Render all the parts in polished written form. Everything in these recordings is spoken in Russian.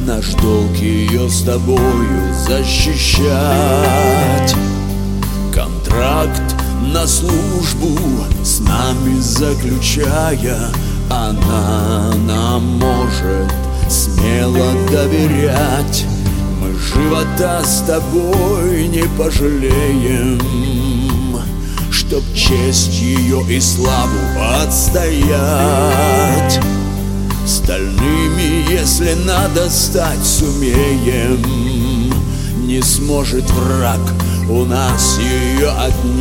Наш долг ее с тобою защищать. Контракт на службу с нами заключая, она нам может смело доверять. Мы живота с тобой не пожалеем, чтоб честь ее и славу отстоять. Стальными, если надо стать, сумеем. Не сможет враг у нас ее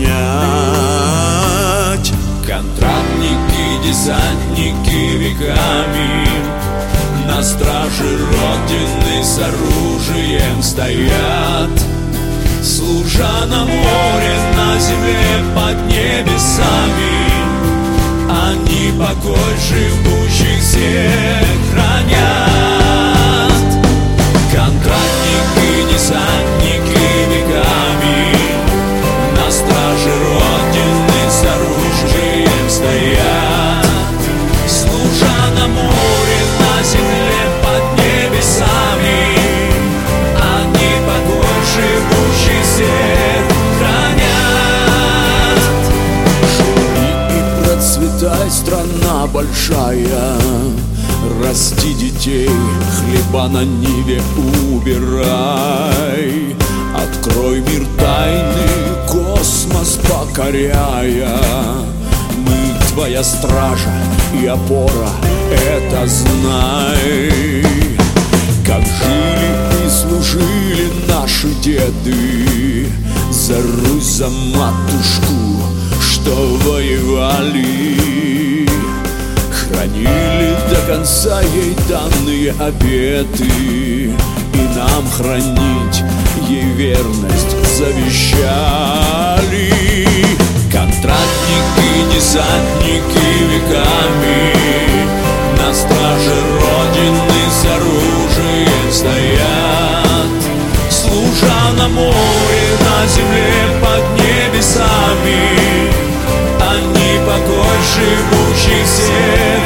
отнять. Контрактники, десантники веками на страже Родины с оружием стоят. Служа на море, на земле, под небесами, они покой живущих всех хранят. Контрактники, десантники веками на страже Родины с оружием стоят. Служа на море, на земле, под небесами, они покой живущих всех хранят. Живи и процветай, страна большая, расти детей, хлеба на ниве убирай. Открой мир тайны, космос покоряя. Мы твоя стража и опора, это знай. Как жили и служили наши деды за Русь, за матушку, что воевали. Хранили до конца ей данные обеты, и нам хранить ей верность завещали. Контрактники, десантники веками на страже Родины с оружием стоят. Служа на море, на земле, под небесами, они покой живущих всех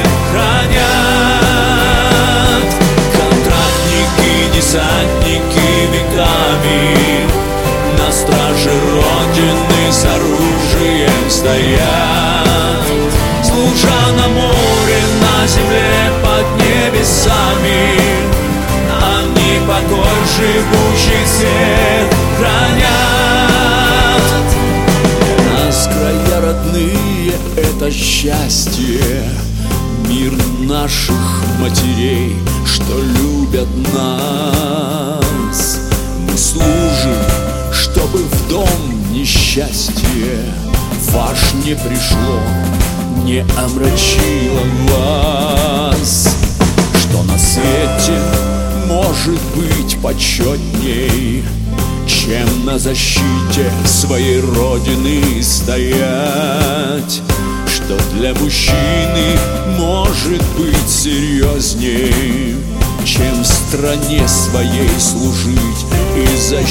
хранят. Контрактники, десантники веками на страже Родины с оружием стоят. Служа на море, на земле, под небесами, они покой живущих всех хранят. Для нас края родные — это счастье, мир наших матерей, что любят нас. Мы служим, чтобы в дом несчастье ваш не пришло, не омрачило вас. Что на свете может быть почетней, чем на защите своей Родины стоять? Что для мужчины может быть серьезней, чем стране своей служить и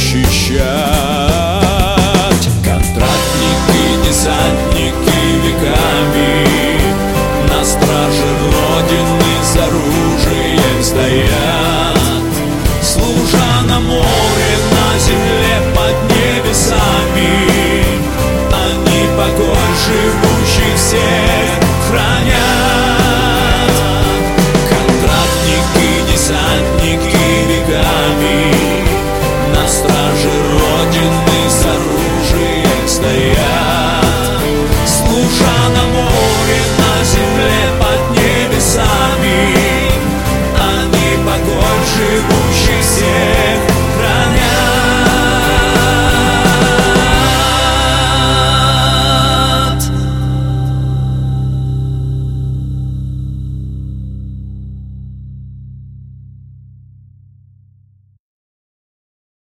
защищать? Контрактники, десантники веками на страже Родины с оружием стоят. Служа на море, на земле, под небесами, они покой живущих всех